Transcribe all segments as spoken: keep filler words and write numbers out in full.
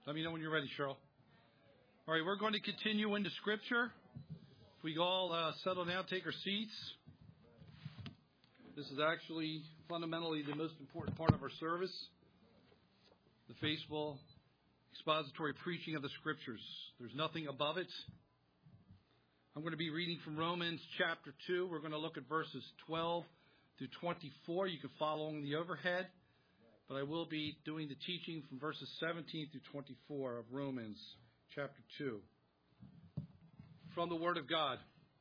Let me know when you're ready, Cheryl. All right, we're going to continue into Scripture. If we all uh, settle down, take our seats. This is actually fundamentally the most important part of our service, the faithful expository preaching of the Scriptures. There's nothing above it. I'm going to be reading from Romans chapter two. We're going to look at verses twelve through twenty-four. You can follow along the overhead. But I will be doing the teaching from verses seventeen through twenty-four of Romans chapter two. From the Word of God.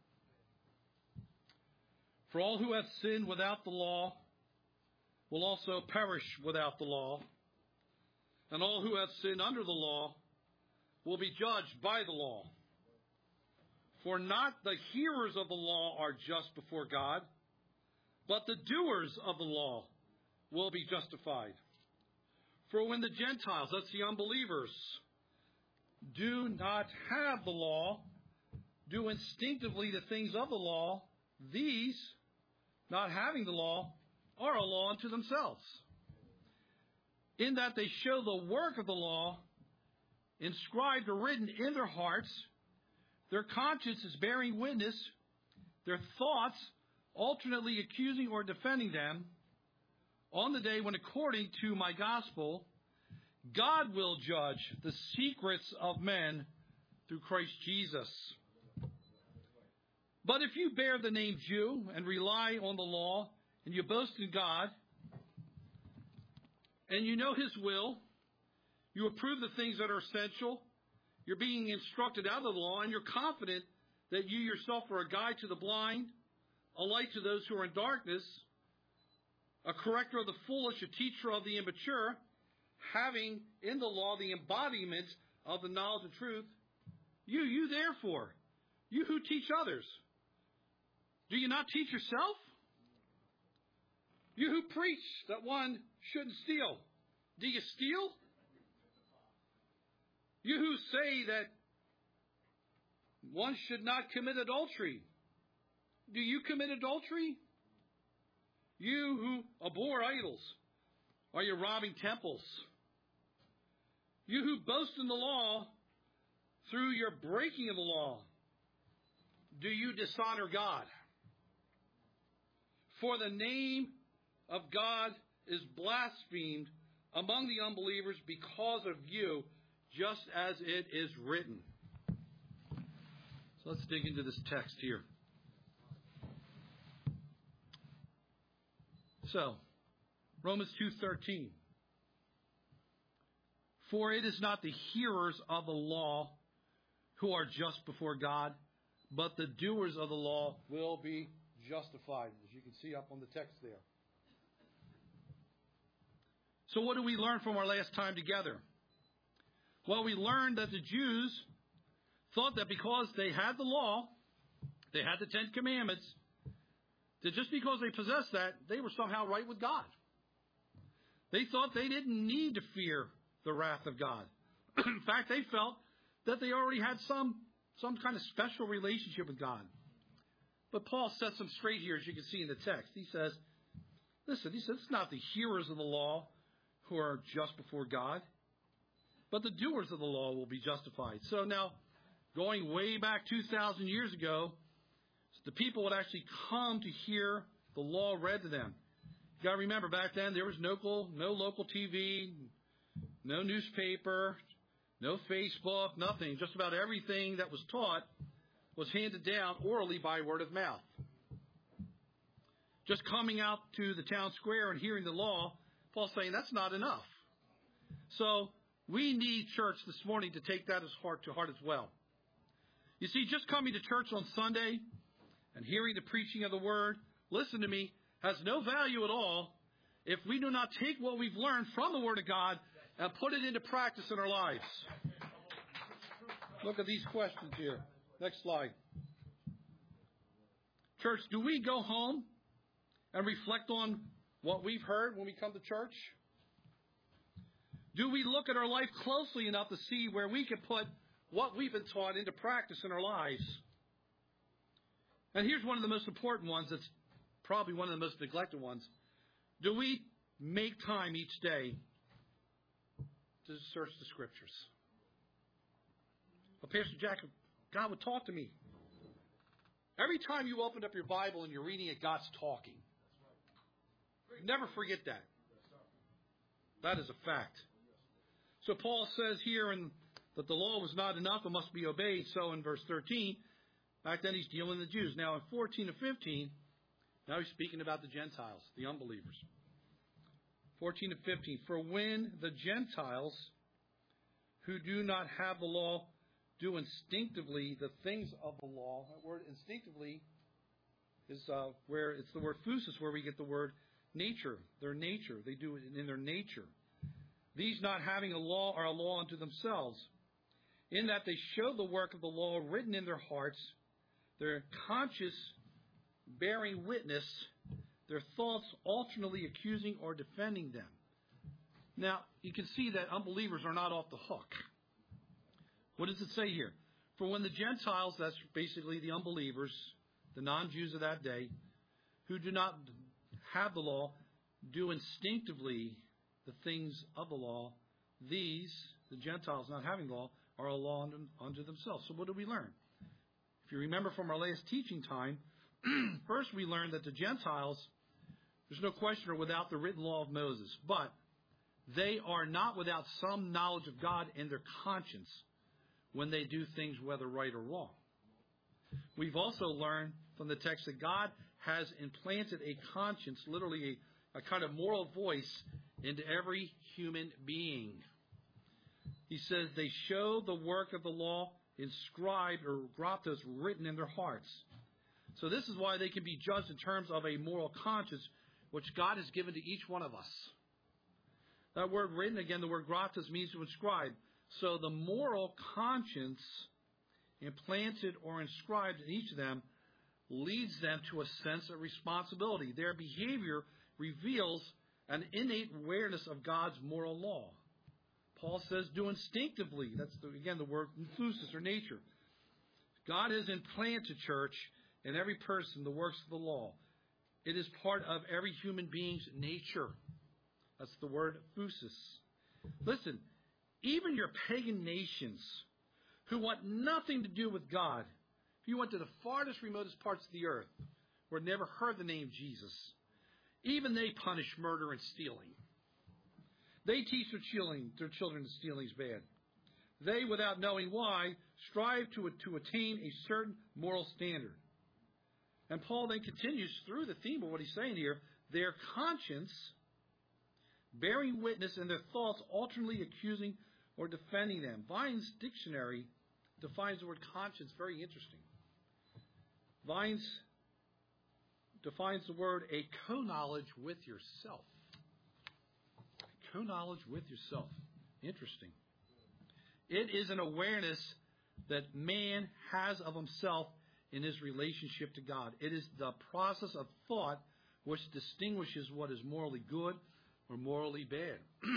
For all who have sinned without the law will also perish without the law. And all who have sinned under the law will be judged by the law. For not the hearers of the law are just before God, but the doers of the law will be justified. For when the Gentiles, that's the unbelievers, do not have the law, do instinctively the things of the law, these, not having the law, are a law unto themselves. In that they show the work of the law, inscribed or written in their hearts, their conscience is bearing witness, their thoughts alternately accusing or defending them, on the day when, according to my gospel, God will judge the secrets of men through Christ Jesus. But if you bear the name Jew and rely on the law, and you boast in God, and you know His will, you approve the things that are essential, you're being instructed out of the law, and you're confident that you yourself are a guide to the blind, a light to those who are in darkness, a corrector of the foolish, a teacher of the immature, having in the law the embodiment of the knowledge of truth, you, you therefore, you who teach others, do you not teach yourself? You who preach that one shouldn't steal, do you steal? You who say that one should not commit adultery, do you commit adultery? You who abhor idols, are you robbing temples? You who boast in the law, through your breaking of the law, do you dishonor God? For the name of God is blasphemed among the unbelievers because of you, just as it is written. So let's dig into this text here. So, Romans two thirteen. For it is not the hearers of the law who are just before God, but the doers of the law will be justified, as you can see up on the text there. So what do we learn from our last time together? Well, we learned that the Jews thought that because they had the law, they had the Ten Commandments, that just because they possessed that, they were somehow right with God. They thought they didn't need to fear the wrath of God. In fact, they felt that they already had some, some kind of special relationship with God. But Paul sets them straight here, as you can see in the text. He says, listen, he says, it's not the hearers of the law who are just before God, but the doers of the law will be justified. So now, going way back two thousand years ago, the people would actually come to hear the law read to them. You got to remember, back then there was no local, no local T V, no newspaper, no Facebook, nothing. Just about everything that was taught was handed down orally by word of mouth. Just coming out to the town square and hearing the law, Paul's saying that's not enough. So we need church this morning to take that as heart to heart as well. You see, just coming to church on Sunday and hearing the preaching of the word, listen to me, has no value at all if we do not take what we've learned from the Word of God and put it into practice in our lives. Look at these questions here. Next slide. Church, do we go home and reflect on what we've heard when we come to church? Do we look at our life closely enough to see where we can put what we've been taught into practice in our lives? And here's one of the most important ones that's probably one of the most neglected ones. Do we make time each day to search the Scriptures? But Pastor Jack, God would talk to me. Every time you opened up your Bible and you're reading it, God's talking. Never forget that. That is a fact. So Paul says here in, that the law was not enough, it must be obeyed. So in verse thirteen, back then he's dealing with the Jews. Now in fourteen to fifteen, now he's speaking about the Gentiles, the unbelievers. fourteen to fifteen, for when the Gentiles who do not have the law do instinctively the things of the law. That word instinctively is uh, where it's the word phusis, where we get the word nature. Their nature. They do it in their nature. These not having a law are a law unto themselves, in that they show the work of the law written in their hearts, their conscience bearing witness, their thoughts alternately accusing or defending them. Now, you can see that unbelievers are not off the hook. What does it say here? For when the Gentiles, that's basically the unbelievers, the non-Jews of that day, who do not have the law, do instinctively the things of the law, these, the Gentiles not having law, are a law unto, unto themselves. So what do we learn? If you remember from our last teaching time, first we learned that the Gentiles, there's no question, are without the written law of Moses, but they are not without some knowledge of God in their conscience when they do things whether right or wrong. We've also learned from the text that God has implanted a conscience, literally a, a kind of moral voice, into every human being. He says they show the work of the law inscribed or graptos written in their hearts. So this is why they can be judged in terms of a moral conscience, which God has given to each one of us. That word written, again, the word gratis means to inscribe. So the moral conscience implanted or inscribed in each of them leads them to a sense of responsibility. Their behavior reveals an innate awareness of God's moral law. Paul says, do instinctively. That's, the, again, the word phusis or nature. God has implanted, church, in every person the works of the law. It is part of every human being's nature. That's the word phusis. Listen, even your pagan nations who want nothing to do with God, if you went to the farthest, remotest parts of the earth where never heard the name Jesus, even they punish murder and stealing. They teach their children, their children that stealing is bad. They, without knowing why, strive to, to attain a certain moral standard. And Paul then continues through the theme of what he's saying here. Their conscience, bearing witness, and their thoughts alternately accusing or defending them. Vine's dictionary defines the word conscience very interesting. Vine's defines the word a co-knowledge with yourself. Co-knowledge with yourself. Interesting. It is an awareness that man has of himself in his relationship to God. It is the process of thought which distinguishes what is morally good or morally bad.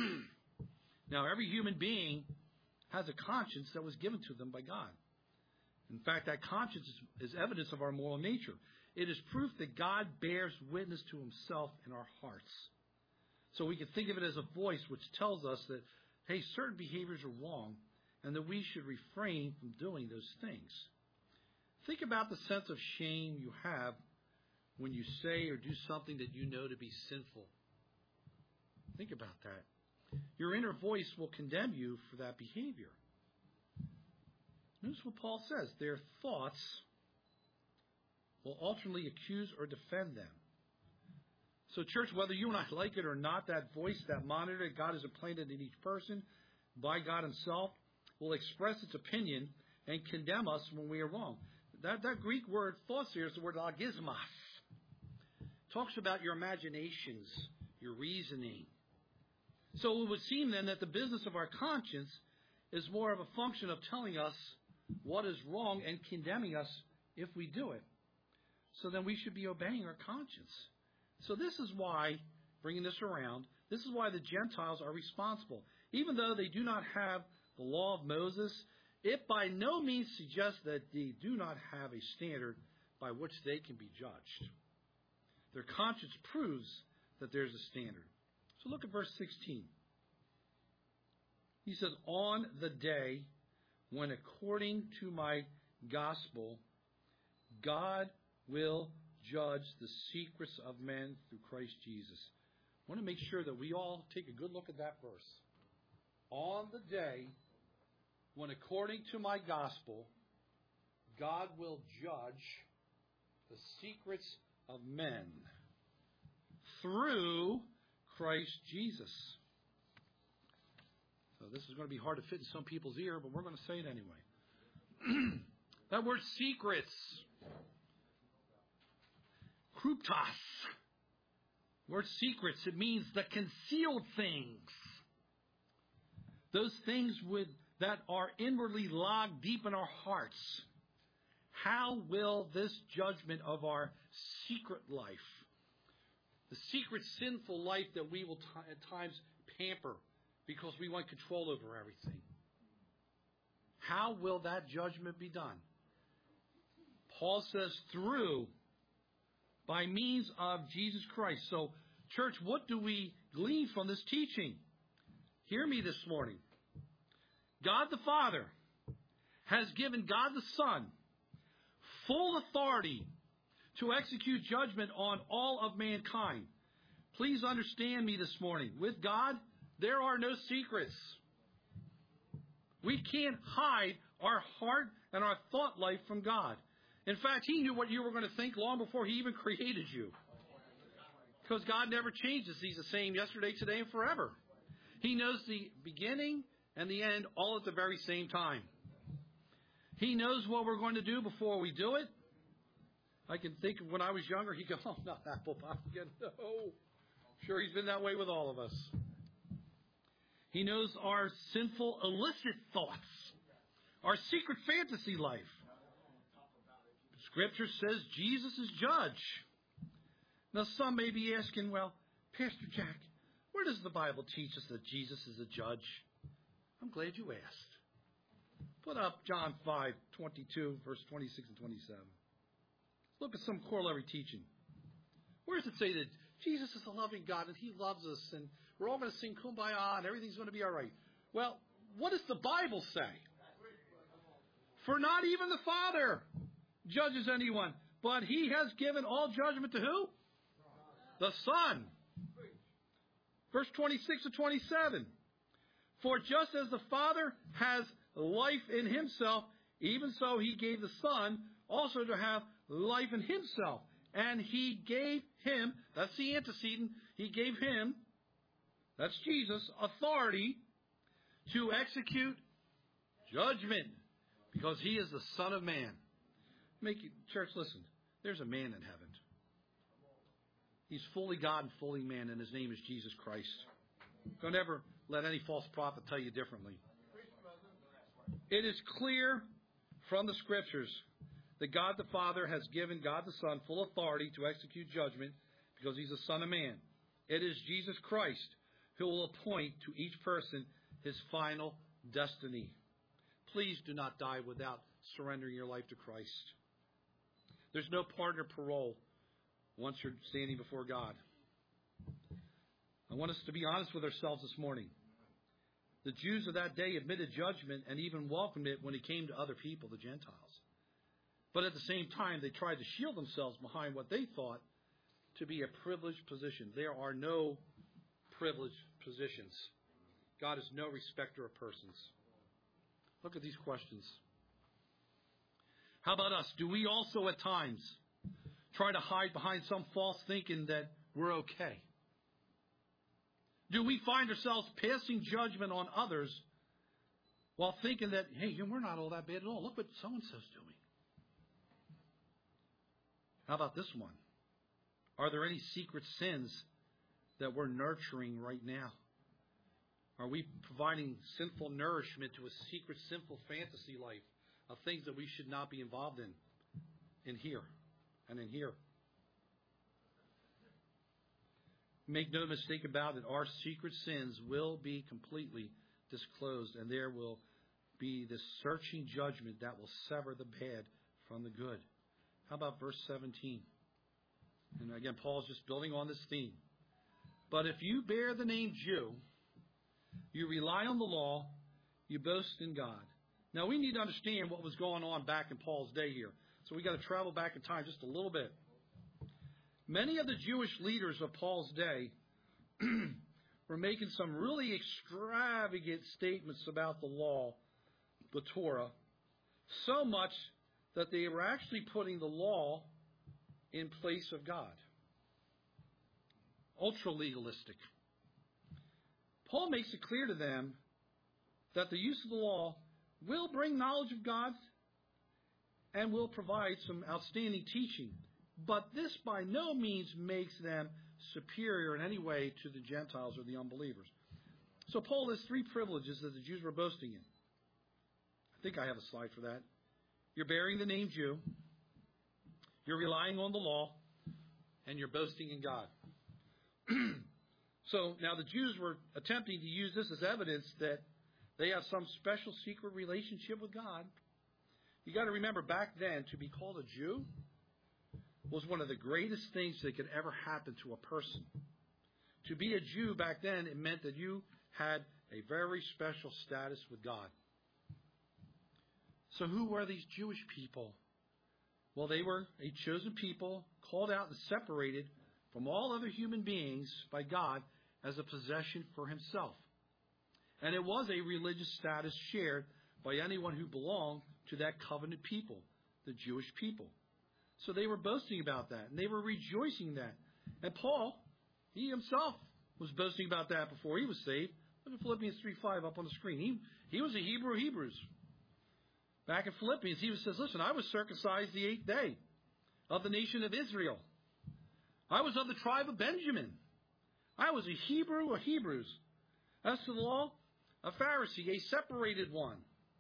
Now, every human being has a conscience that was given to them by God. In fact, that conscience is, is evidence of our moral nature. It is proof that God bears witness to himself in our hearts. So we can think of it as a voice which tells us that, hey, certain behaviors are wrong and that we should refrain from doing those things. Think about the sense of shame you have when you say or do something that you know to be sinful. Think about that. Your inner voice will condemn you for that behavior. Notice what Paul says. Their thoughts will alternately accuse or defend them. So, church, whether you and I like it or not, that voice, that monitor that God has implanted in each person by God himself will express its opinion and condemn us when we are wrong. That, that Greek word thoughts here is the word logismos. It talks about your imaginations, your reasoning. So it would seem then that the business of our conscience is more of a function of telling us what is wrong and condemning us if we do it. So then we should be obeying our conscience. So this is why, bringing this around, this is why the Gentiles are responsible. Even though they do not have the law of Moses, it by no means suggests that they do not have a standard by which they can be judged. Their conscience proves that there's a standard. So look at verse sixteen. He says, on the day when according to my gospel, God will judge the secrets of men through Christ Jesus. I want to make sure that we all take a good look at that verse. On the day when according to my gospel, God will judge the secrets of men through Christ Jesus. So this is going to be hard to fit in some people's ear, but we're going to say it anyway. That word secrets, kryptos, word secrets, it means the concealed things. Those things with, that are inwardly logged deep in our hearts. How will this judgment of our secret life, the secret sinful life that we will t- at times pamper because we want control over everything, how will that judgment be done? Paul says through, by means of Jesus Christ. So, church, what do we glean from this teaching? Hear me this morning. God the Father has given God the Son full authority to execute judgment on all of mankind. Please understand me this morning. With God, there are no secrets. We can't hide our heart and our thought life from God. In fact, He knew what you were going to think long before He even created you. Because God never changes. He's the same yesterday, today, and forever. He knows the beginning and the end all at the very same time. He knows what we're going to do before we do it. I can think of when I was younger, he'd go, oh, not apple pie again. No. Sure, He's been that way with all of us. He knows our sinful, illicit thoughts, our secret fantasy life. Scripture says Jesus is judge. Now, some may be asking, well, Pastor Jack, where does the Bible teach us that Jesus is a judge? I'm glad you asked. Put up John five twenty-two, verse twenty-six and twenty-seven. Look at some corollary teaching. Where does it say that Jesus is a loving God and He loves us and we're all going to sing Kumbaya and everything's going to be all right? Well, what does the Bible say? For not even the Father judges anyone, but He has given all judgment to who? The Son. Verse twenty-six to twenty-seven. For just as the Father has life in Himself, even so He gave the Son also to have life in Himself. And He gave Him, that's the antecedent, He gave Him, that's Jesus, authority to execute judgment. Because He is the Son of Man. Make you, church, listen. There's a man in heaven. He's fully God and fully man, and His name is Jesus Christ. Don't ever let any false prophet tell you differently. It is clear from the Scriptures that God the Father has given God the Son full authority to execute judgment because He's the Son of Man. It is Jesus Christ who will appoint to each person his final destiny. Please do not die without surrendering your life to Christ. There's no partner parole once you're standing before God. I want us to be honest with ourselves this morning. The Jews of that day admitted judgment and even welcomed it when it came to other people, the Gentiles. But at the same time, they tried to shield themselves behind what they thought to be a privileged position. There are no privileged positions. God is no respecter of persons. Look at these questions. How about us? Do we also at times try to hide behind some false thinking that we're okay? Do we find ourselves passing judgment on others while thinking that, hey, we're not all that bad at all. Look what so-and-so's doing. How about this one? Are there any secret sins that we're nurturing right now? Are we providing sinful nourishment to a secret sinful fantasy life of things that we should not be involved in, in here and in here? Make no mistake about it, our secret sins will be completely disclosed, and there will be this searching judgment that will sever the bad from the good. How about verse seventeen? And again, Paul's just building on this theme. But if you bear the name Jew, you rely on the law, you boast in God. Now, we need to understand what was going on back in Paul's day here. So we got to travel back in time just a little bit. Many of the Jewish leaders of Paul's day were making some really extravagant statements about the law, the Torah, so much that they were actually putting the law in place of God. Ultra-legalistic. Paul makes it clear to them that the use of the law will bring knowledge of God and will provide some outstanding teaching. But this by no means makes them superior in any way to the Gentiles or the unbelievers. So Paul lists three privileges that the Jews were boasting in. I think I have a slide for that. You're bearing the name Jew. You're relying on the law. And you're boasting in God. So now the Jews were attempting to use this as evidence that they have some special secret relationship with God. You got to remember, back then, to be called a Jew was one of the greatest things that could ever happen to a person. To be a Jew back then, it meant that you had a very special status with God. So who were these Jewish people? Well, they were a chosen people, called out and separated from all other human beings by God as a possession for himself. And it was a religious status shared by anyone who belonged to that covenant people, the Jewish people. So they were boasting about that, and they were rejoicing in that. And Paul, he himself was boasting about that before he was saved. Look at Philippians three five up on the screen. He, he was a Hebrew of Hebrews. Back in Philippians, he says, listen, I was circumcised the eighth day of the nation of Israel. I was of the tribe of Benjamin. I was a Hebrew of Hebrews. As to the law, a Pharisee, a separated one.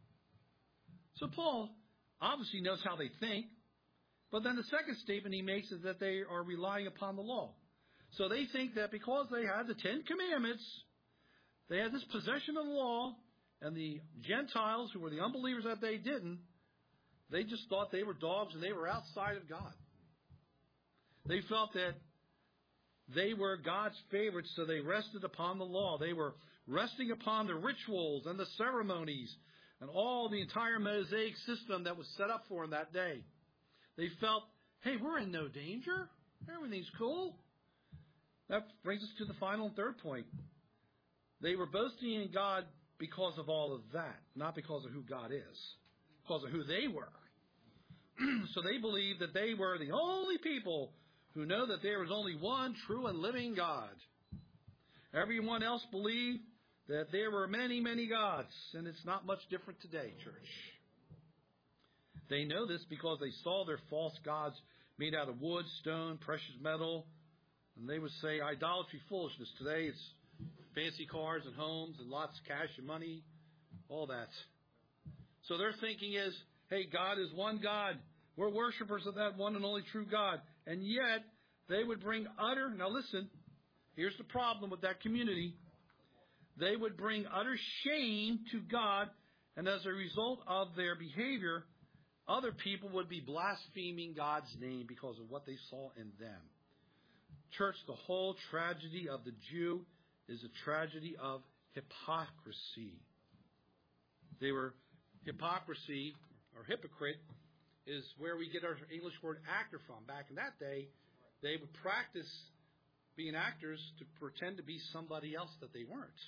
So Paul obviously knows how they think. But then the second statement he makes is that they are relying upon the law. So they think that because they had the Ten Commandments, they had this possession of the law, and the Gentiles, who were the unbelievers that they didn't, they just thought they were dogs and they were outside of God. They felt that they were God's favorites, so they rested upon the law. They were resting upon the rituals and the ceremonies and all the entire Mosaic system that was set up for them that day. They felt, hey, we're in no danger. Everything's cool. That brings us to the final and third point. They were boasting in God because of all of that, not because of who God is, because of who they were. So they believed that they were the only people who know that there is only one true and living God. Everyone else believed that there were many, many gods, and it's not much different today, church. They know this because they saw their false gods made out of wood, stone, precious metal, and they would say idolatry, foolishness. Today it's fancy cars and homes and lots of cash and money, all that. So their thinking is, hey, God is one God. We're worshipers of that one and only true God. And yet, they would bring utter, now listen, here's the problem with that community. They would bring utter shame to God, and as a result of their behavior, other people would be blaspheming God's name because of what they saw in them. Church, the whole tragedy of the Jew is a tragedy of hypocrisy. They were, hypocrisy, or hypocrite, is where we get our English word actor from. Back in that day, they would practice being actors to pretend to be somebody else that they weren't.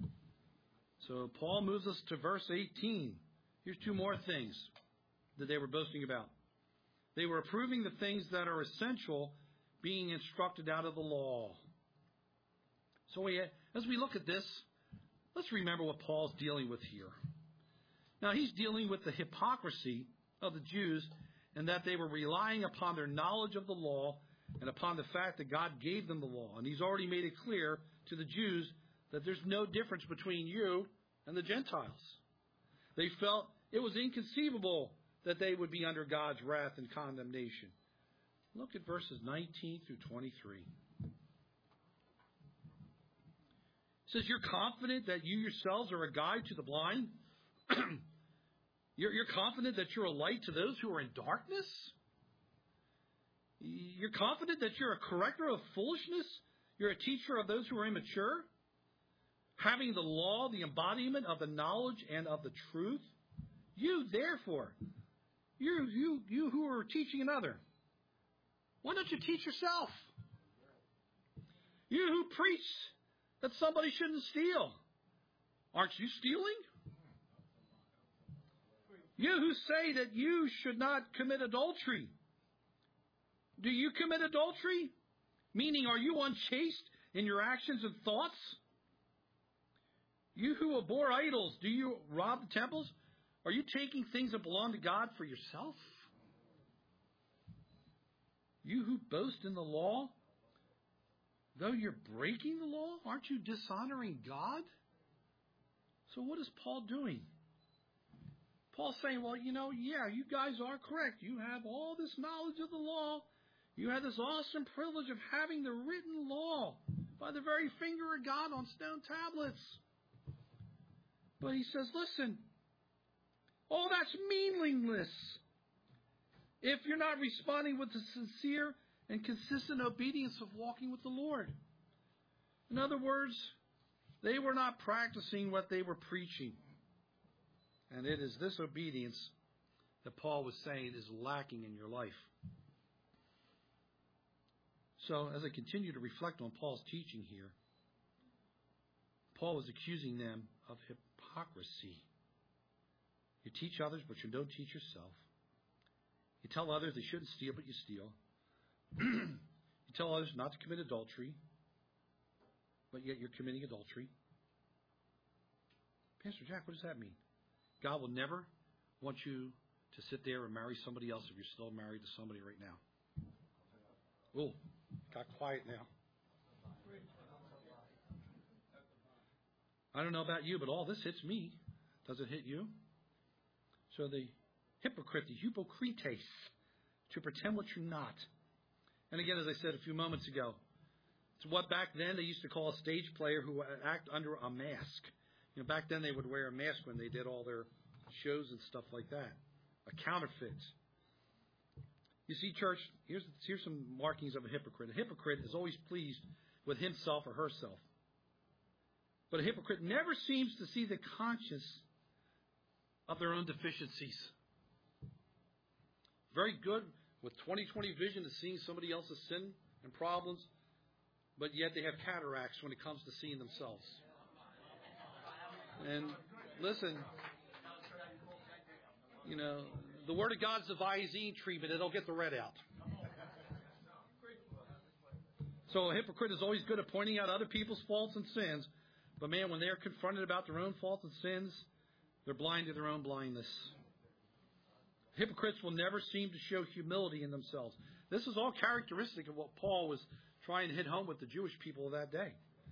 So Paul moves us to verse eighteen. Here's two more things that they were boasting about. They were approving the things that are essential, being instructed out of the law. So we, as we look at this, let's remember what Paul's dealing with here. Now, he's dealing with the hypocrisy of the Jews and that they were relying upon their knowledge of the law and upon the fact that God gave them the law. And he's already made it clear to the Jews that there's no difference between you and the Gentiles. They felt it was inconceivable that they would be under God's wrath and condemnation. Look at verses nineteen through twenty-three. It says, you're confident that you yourselves are a guide to the blind? you're, you're confident that you're a light to those who are in darkness? You're confident that you're a corrector of foolishness? You're a teacher of those who are immature? Having the law, the embodiment of the knowledge and of the truth? You, therefore, you, you, you who are teaching another, why don't you teach yourself? You who preach that somebody shouldn't steal, aren't you stealing? You who say that you should not commit adultery, do you commit adultery? Meaning, are you unchaste in your actions and thoughts? You who abhor idols, do you rob the temples? Are you taking things that belong to God for yourself? You who boast in the law, though you're breaking the law, aren't you dishonoring God? So what is Paul doing? Paul's saying, well, you know, yeah, you guys are correct. You have all this knowledge of the law. You have this awesome privilege of having the written law by the very finger of God on stone tablets. But he says, listen, all that's meaningless if you're not responding with the sincere and consistent obedience of walking with the Lord. In other words, they were not practicing what they were preaching. And it is this obedience that Paul was saying is lacking in your life. So, as I continue to reflect on Paul's teaching here, Paul was accusing them of hypocrisy. You teach others, but you don't teach yourself. You tell others they shouldn't steal, but you steal. You tell others not to commit adultery, but yet you're committing adultery. Pastor Jack, what does that mean? God will never want you to sit there and marry somebody else if you're still married to somebody right now. Oh, got quiet now. I don't know about you, but all this hits me. Does it hit you? So the hypocrite, the hypocrites, to pretend what you're not. And again, as I said a few moments ago, it's what back then they used to call a stage player who would act under a mask. You know, back then they would wear a mask when they did all their shows and stuff like that. A counterfeit. You see, church, here's, here's some markings of a hypocrite. A hypocrite is always pleased with himself or herself. But a hypocrite never seems to see the conscience of their own deficiencies. Very good with twenty twenty vision of seeing somebody else's sin and problems, but yet they have cataracts when it comes to seeing themselves. And listen, you know, the Word of God's the Visine treatment. It'll get the red out. So a hypocrite is always good at pointing out other people's faults and sins. But man, when they're confronted about their own faults and sins, they're blind to their own blindness. Hypocrites will never seem to show humility in themselves. This is all characteristic of what Paul was trying to hit home with the Jewish people of that day.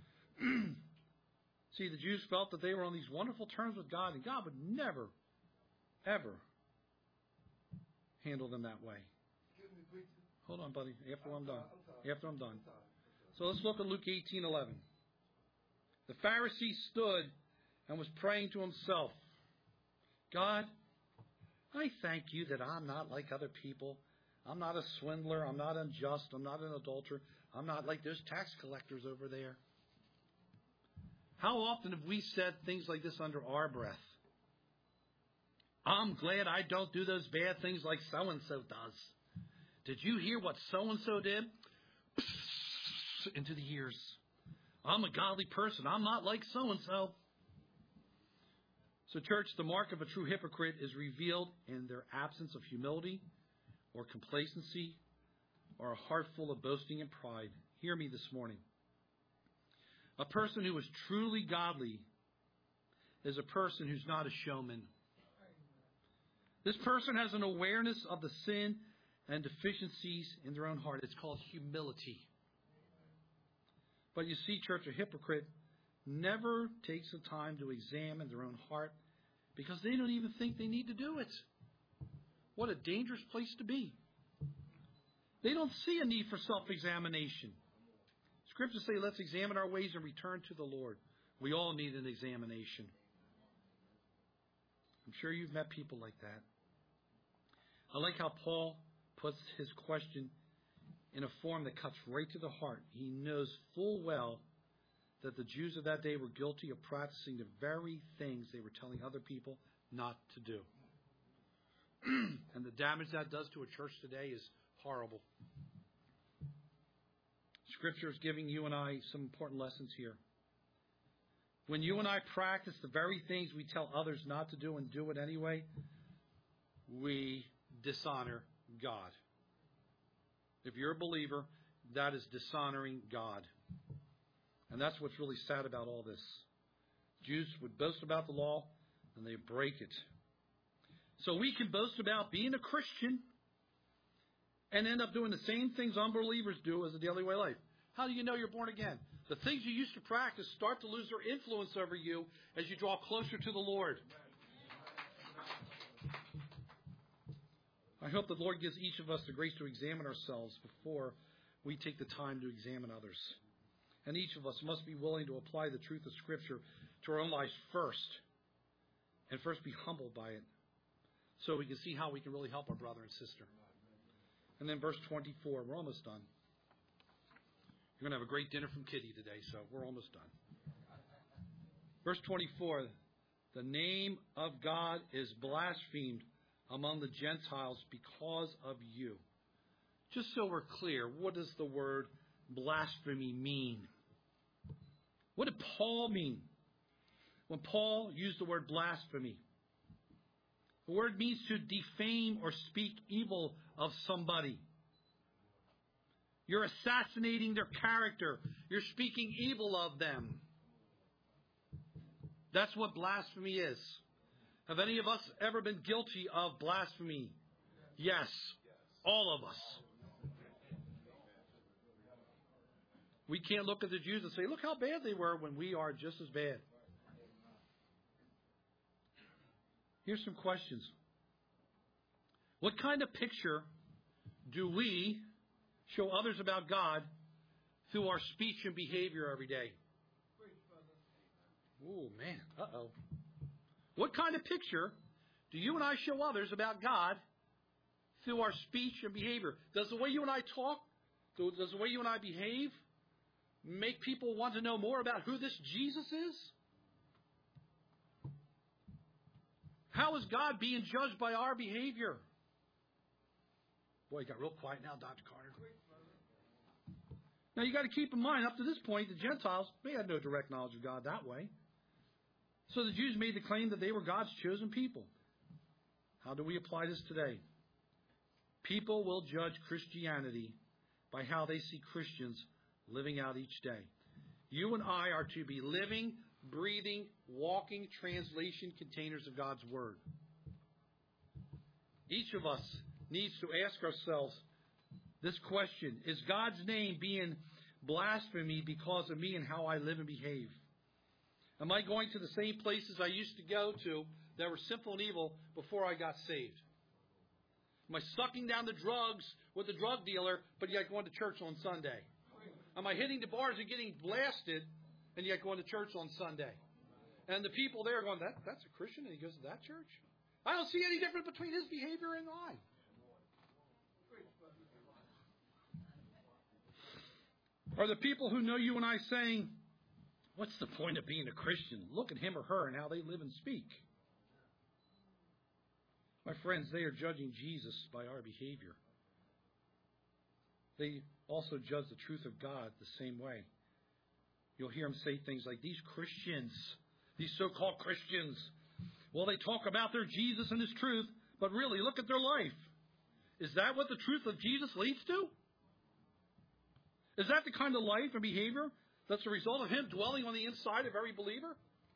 See, the Jews felt that they were on these wonderful terms with God, and God would never, ever handle them that way. Hold on, buddy. After I'm done. After I'm done. So let's look at Luke eighteen eleven. The Pharisee stood and was praying to himself, God, I thank you that I'm not like other people. I'm not a swindler. I'm not unjust. I'm not an adulterer. I'm not like those tax collectors over there. How often have we said things like this under our breath? I'm glad I don't do those bad things like so-and-so does. Did you hear what so-and-so did? Into the ears. I'm a godly person. I'm not like so-and-so. So, church, the mark of a true hypocrite is revealed in their absence of humility or complacency or a heart full of boasting and pride. Hear me this morning. A person who is truly godly is a person who's not a showman. This person has an awareness of the sin and deficiencies in their own heart. It's called humility. But you see, church, a hypocrite never takes the time to examine their own heart because they don't even think they need to do it. What a dangerous place to be. They don't see a need for self-examination. Scriptures say, let's examine our ways and return to the Lord. We all need an examination. I'm sure you've met people like that. I like how Paul puts his question in a form that cuts right to the heart. He knows full well that the Jews of that day were guilty of practicing the very things they were telling other people not to do. the damage that does to a church today is horrible. Scripture is giving you and I some important lessons here. When you and I practice the very things we tell others not to do and do it anyway, we dishonor God. If you're a believer, that is dishonoring God. And that's what's really sad about all this. Jews would boast about the law, and they break it. So we can boast about being a Christian and end up doing the same things unbelievers do as a daily way of life. How do you know you're born again? The things you used to practice start to lose their influence over you as you draw closer to the Lord. I hope the Lord gives each of us the grace to examine ourselves before we take the time to examine others. And each of us must be willing to apply the truth of Scripture to our own lives first. And first be humbled by it, so we can see how we can really help our brother and sister. And then verse twenty-four, we're almost done. You're going to have a great dinner from Kitty today, so we're almost done. Verse twenty-four, the name of God is blasphemed among the Gentiles because of you. Just so we're clear, what does the word blasphemy mean? What did Paul mean when Paul used the word blasphemy? The word means to defame or speak evil of somebody. You're assassinating their character. You're speaking evil of them. That's what blasphemy is. Have any of us ever been guilty of blasphemy? Yes. All of us. We can't look at the Jews and say, look how bad they were, when we are just as bad. Here's some questions. What kind of picture do we show others about God through our speech and behavior every day? Oh, man. Uh-oh. What kind of picture do you and I show others about God through our speech and behavior? Does the way you and I talk, does the way you and I behave, make people want to know more about who this Jesus is? How is God being judged by our behavior? Boy, it got real quiet now, Doctor Carter. Now, you got to keep in mind, up to this point, the Gentiles, they had no direct knowledge of God that way. So the Jews made the claim that they were God's chosen people. How do we apply this today? People will judge Christianity by how they see Christians living out each day. You and I are to be living, breathing, walking translation containers of God's Word. Each of us needs to ask ourselves this question: is God's name being blasphemy because of me and how I live and behave? Am I going to the same places I used to go to that were sinful and evil before I got saved? Am I sucking down the drugs with the drug dealer, but yet going to church on Sunday? Am I hitting the bars and getting blasted, and yet going to church on Sunday? And the people there are going, that, that's a Christian, and he goes to that church? I don't see any difference between his behavior and mine. Are the people who know you and I saying, what's the point of being a Christian? Look at him or her and how they live and speak. My friends, they are judging Jesus by our behavior. They also judge the truth of God the same way. You'll hear them say things like, these Christians, these so-called Christians, well, they talk about their Jesus and his truth, but really, look at their life. Is that what the truth of Jesus leads to? Is that the kind of life and behavior that's the result of him dwelling on the inside of every believer?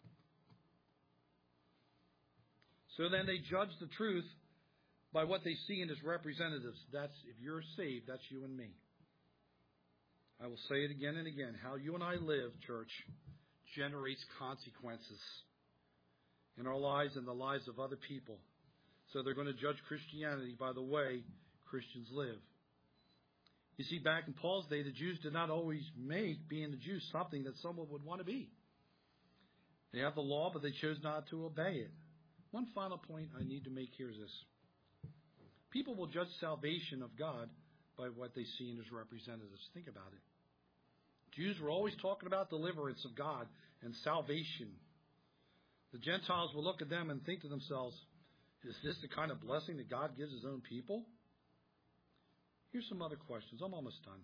So then they judge the truth by what they see in his representatives. That's, if you're saved, that's you and me. I will say it again and again. How you and I live, church, generates consequences in our lives and the lives of other people. So they're going to judge Christianity by the way Christians live. You see, back in Paul's day, the Jews did not always make being a Jew something that someone would want to be. They have the law, but they chose not to obey it. One final point I need to make here is this. People will judge salvation of God by what they see in his representatives. Think about it. Jews were always talking about deliverance of God and salvation. The Gentiles will look at them and think to themselves, Is this the kind of blessing that God gives his own people? Here's some other questions. I'm almost done.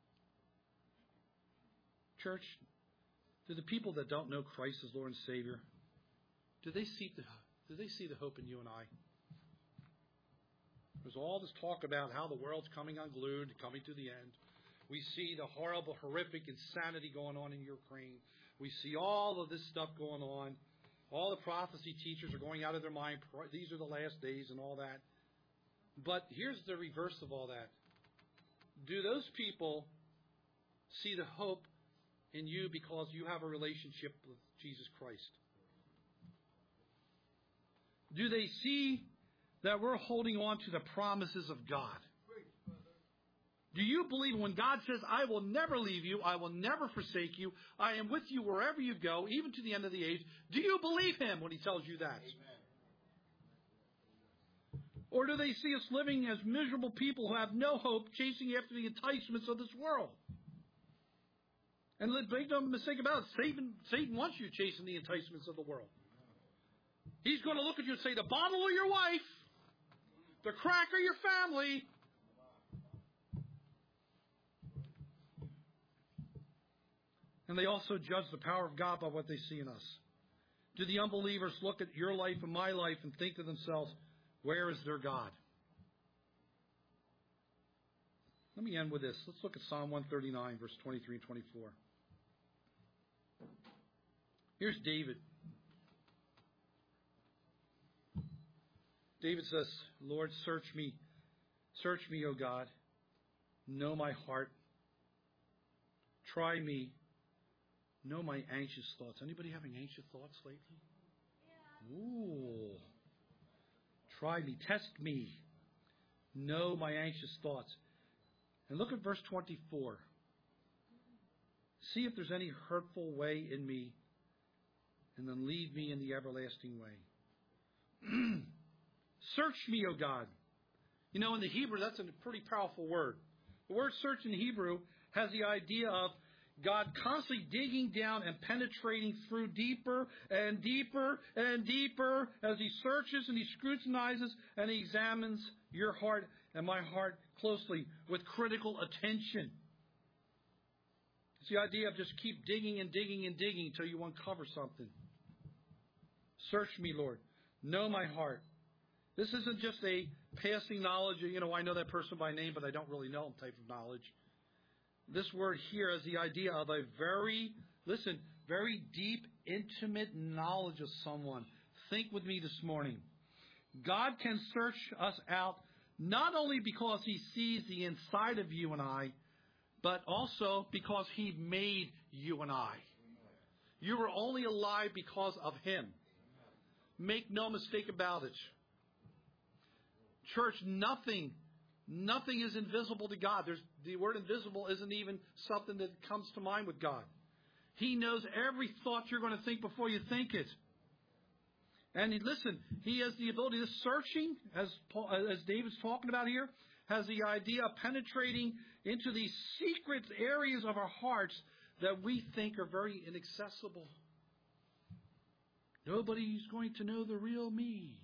Church, do the people that don't know Christ as Lord and Savior, do they see the, do they see the hope in you and I? There's all this talk about how the world's coming unglued, coming to the end. We see the horrible, horrific insanity going on in Ukraine. We see all of this stuff going on. All the prophecy teachers are going out of their mind. These are the last days and all that. But here's the reverse of all that. Do those people see the hope in you because you have a relationship with Jesus Christ? Do they see that we're holding on to the promises of God? Do you believe when God says, I will never leave you, I will never forsake you, I am with you wherever you go, even to the end of the age? Do you believe him when he tells you that? Amen. Or do they see us living as miserable people who have no hope, chasing after the enticements of this world? And make no mistake about it, Satan, Satan wants you chasing the enticements of the world. He's going to look at you and say, the bottle or your wife, the crack or your family. And they also judge the power of God by what they see in us. Do the unbelievers look at your life and my life and think to themselves, where is their God? Let me end with this. Let's look at Psalm one thirty-nine, verse twenty-three and twenty-four. Here's David. David says, Lord, search me. Search me, O God. Know my heart. Try me. Know my anxious thoughts. Anybody having anxious thoughts lately? Yeah. Ooh. Try me. Test me. Know my anxious thoughts. And look at verse twenty-four. See if there's any hurtful way in me, and then lead me in the everlasting way. Search me, O God. You know, in the Hebrew, that's a pretty powerful word. The word search in Hebrew has the idea of God constantly digging down and penetrating through deeper and deeper and deeper as he searches and he scrutinizes and he examines your heart and my heart closely with critical attention. It's the idea of just keep digging and digging and digging until you uncover something. Search me, Lord. Know my heart. This isn't just a passing knowledge, you know, I know that person by name, but I don't really know him type of knowledge. This word here is the idea of a very, listen, very deep, intimate knowledge of someone. Think with me this morning. God can search us out not only because he sees the inside of you and I, but also because he made you and I. You were only alive because of him. Make no mistake about it. Church, nothing, nothing is invisible to God. There's, the word invisible isn't even something that comes to mind with God. He knows every thought you're going to think before you think it. And listen, he has the ability to searching, as Paul, as David's talking about here, has the idea of penetrating into these secret areas of our hearts that we think are very inaccessible. Nobody's going to know the real me.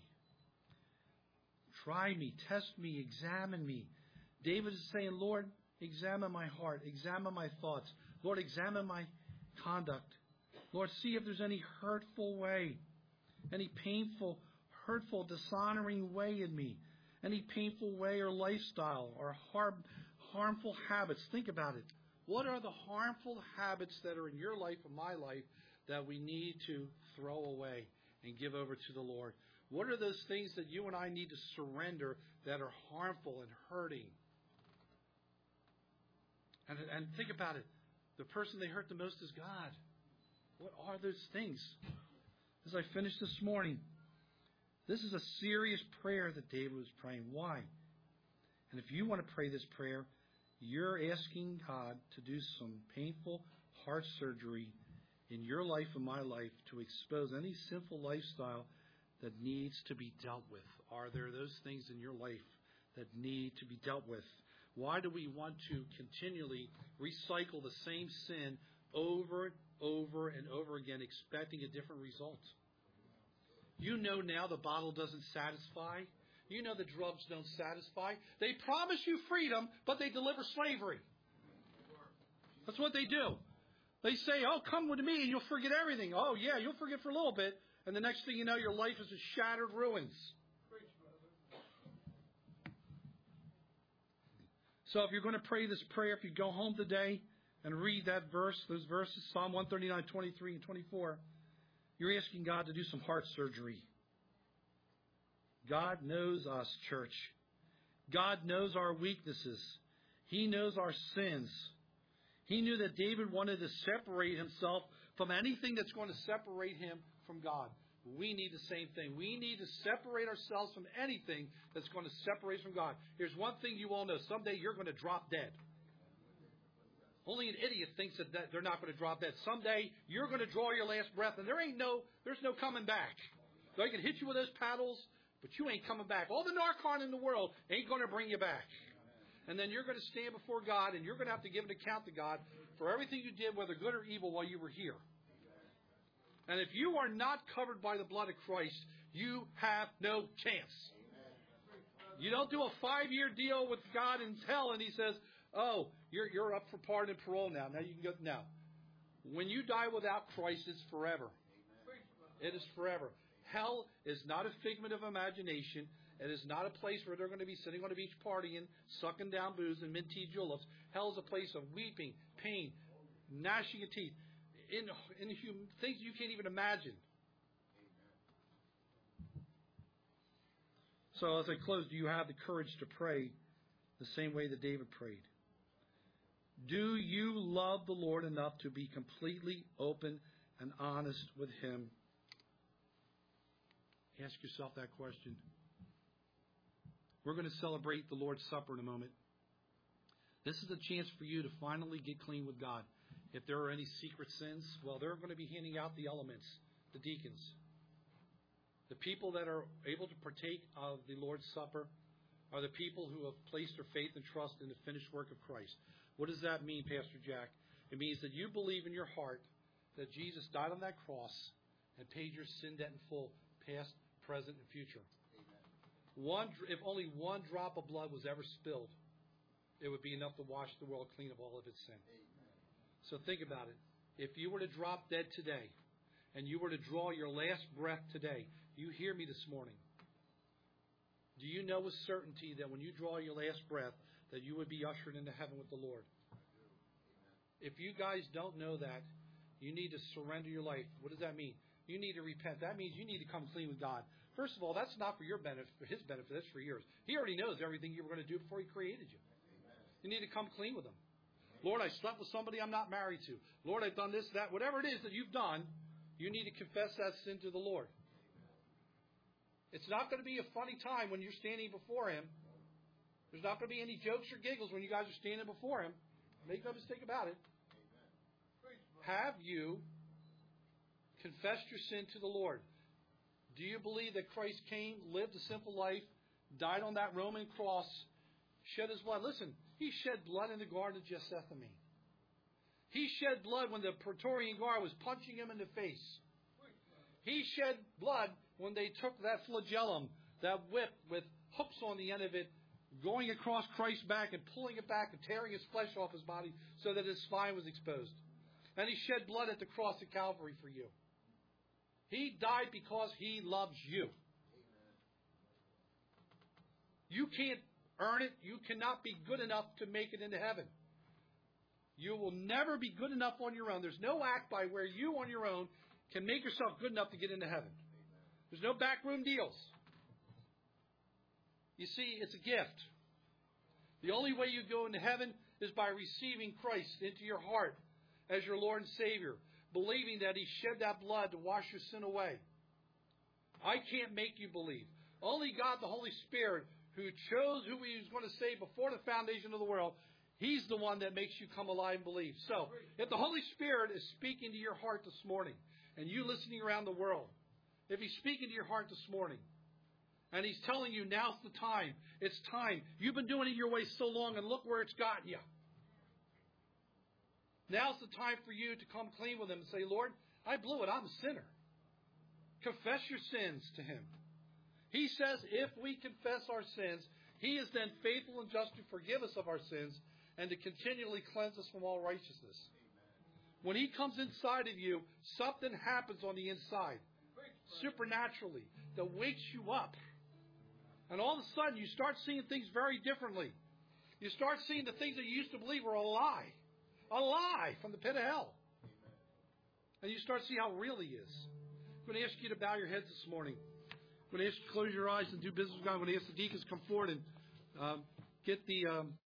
Try me, test me, examine me. David is saying, Lord, examine my heart, examine my thoughts. Lord, examine my conduct. Lord, see if there's any hurtful way, any painful, hurtful, dishonoring way in me, any painful way or lifestyle or harm, harmful habits. Think about it. What are the harmful habits that are in your life and my life that we need to throw away and give over to the Lord? What are those things that you and I need to surrender that are harmful and hurting? And, and think about it. The person they hurt the most is God. What are those things? As I finish this morning, this is a serious prayer that David was praying. Why? And if you want to pray this prayer, you're asking God to do some painful heart surgery in your life and my life to expose any sinful lifestyle that needs to be dealt with. Are there those things in your life that need to be dealt with? Why do we want to continually recycle the same sin over and over and over again, expecting a different result? You know now the bottle doesn't satisfy. You know the drugs don't satisfy. They promise you freedom, but they deliver slavery. That's what they do. They say, oh, come with me and you'll forget everything. Oh, yeah, you'll forget for a little bit. And the next thing you know, your life is a shattered ruins. So if you're going to pray this prayer, if you go home today and read that verse, those verses, Psalm one thirty-nine, twenty-three and twenty-four, you're asking God to do some heart surgery. God knows us, church. God knows our weaknesses. He knows our sins. He knew that David wanted to separate himself from anything that's going to separate him from God. We need the same thing. We need to separate ourselves from anything that's going to separate us from God. Here's one thing you all know. Someday you're going to drop dead. Only an idiot thinks that they're not going to drop dead. Someday you're going to draw your last breath, and there ain't no, there's no coming back. They can hit you with those paddles, but you ain't coming back. All the Narcan in the world ain't going to bring you back. And then you're going to stand before God, and you're going to have to give an account to God for everything you did, whether good or evil, while you were here. And if you are not covered by the blood of Christ, you have no chance. You don't do a five-year deal with God in hell, and He says, oh, you're you're up for pardon and parole now. Now you can go. Now, when you die without Christ, it's forever. It is forever. Hell is not a figment of imagination. It is not a place where they're going to be sitting on a beach partying, sucking down booze and mint-tea juleps. Hell is a place of weeping, pain, gnashing of teeth, in in human, things you can't even imagine. So as I close, do you have the courage to pray the same way that David prayed? Do you love the Lord enough to be completely open and honest with Him? Ask yourself that question. We're going to celebrate the Lord's Supper in a moment. This is a chance for you to finally get clean with God. If there are any secret sins, well, they're going to be handing out the elements, the deacons. The people that are able to partake of the Lord's Supper are the people who have placed their faith and trust in the finished work of Christ. What does that mean, Pastor Jack? It means that you believe in your heart that Jesus died on that cross and paid your sin debt in full, past, present, and future. One, if only one drop of blood was ever spilled, it would be enough to wash the world clean of all of its sin. Amen. So think about it. If you were to drop dead today, and you were to draw your last breath today, you hear me this morning. Do you know with certainty that when you draw your last breath, that you would be ushered into heaven with the Lord? If you guys don't know that, you need to surrender your life. What does that mean? You need to repent. That means you need to come clean with God. First of all, that's not for your benefit, for His benefit. That's for yours. He already knows everything you were going to do before He created you. You need to come clean with Him. Lord, I slept with somebody I'm not married to. Lord, I've done this, that. Whatever it is that you've done, you need to confess that sin to the Lord. It's not going to be a funny time when you're standing before Him. There's not going to be any jokes or giggles when you guys are standing before Him. Make no mistake about it. Have you confessed your sin to the Lord? Do you believe that Christ came, lived a simple life, died on that Roman cross, shed His blood? Listen, He shed blood in the Garden of Gethsemane. He shed blood when the Praetorian Guard was punching Him in the face. He shed blood when they took that flagellum, that whip with hooks on the end of it, going across Christ's back and pulling it back and tearing His flesh off His body so that His spine was exposed. And He shed blood at the cross of Calvary for you. He died because He loves you. You can't earn it. You cannot be good enough to make it into heaven. You will never be good enough on your own. There's no act by where you on your own can make yourself good enough to get into heaven. There's no backroom deals. You see, it's a gift. The only way you go into heaven is by receiving Christ into your heart as your Lord and Savior, believing that He shed that blood to wash your sin away. I can't make you believe. Only God, the Holy Spirit, who chose who He was going to save before the foundation of the world, He's the one that makes you come alive and believe. So, if the Holy Spirit is speaking to your heart this morning, and you listening around the world, if He's speaking to your heart this morning, and He's telling you, now's the time, it's time. You've been doing it your way so long, and look where it's gotten you. Now's the time for you to come clean with Him and say, Lord, I blew it. I'm a sinner. confess your sins to Him. He says if we confess our sins, He is then faithful and just to forgive us of our sins and to continually cleanse us from all righteousness. When He comes inside of you, something happens on the inside, supernaturally, that wakes you up. And all of a sudden, you start seeing things very differently. You start seeing the things that you used to believe were a lie. A lie from the pit of hell. And you start to see how real He is. I'm going to ask you to bow your heads this morning. I'm going to ask you to close your eyes and do business with God. I'm going to ask the deacons to come forward and um, get the... Um,